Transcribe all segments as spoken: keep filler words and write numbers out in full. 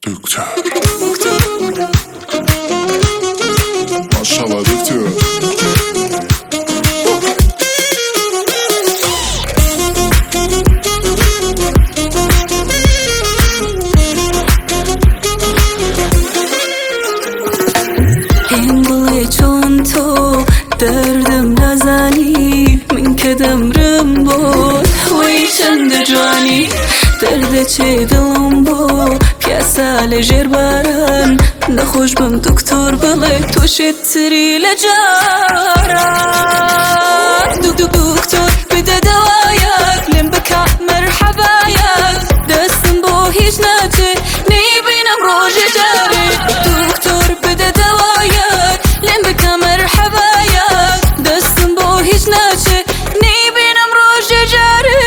Döktür. Maşallah döktür. این دل چون تو دردم نزنی من که دمرم بود وی چند جوانی درد چه دلم بود پیاسه لجر باران نخوش بم دکتر بله تو شتری لجاران دکتر بده دوایت لم بکا مرحبایت دستم بو هیچ نچه نیبینم روژ جاری دکتر بده دوایت لم بکا مرحبایت دستم بو هیچ نچه نیبینم روژ جاری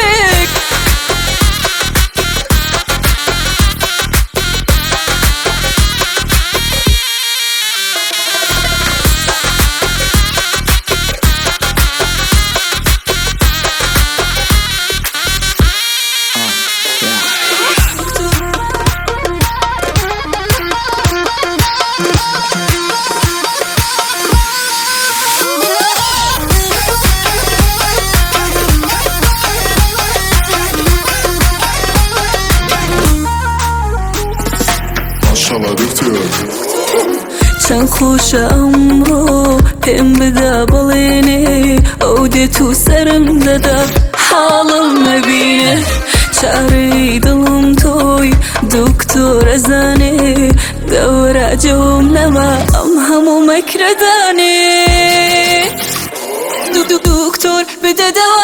Maşallah döktür. چند خوش امرو پیم بده بلینه او ده تو سرم دده حالم مبینه چاری دلم توی دکتر زنه دور جوم نما ام همو مکردانه دکتر بده دوا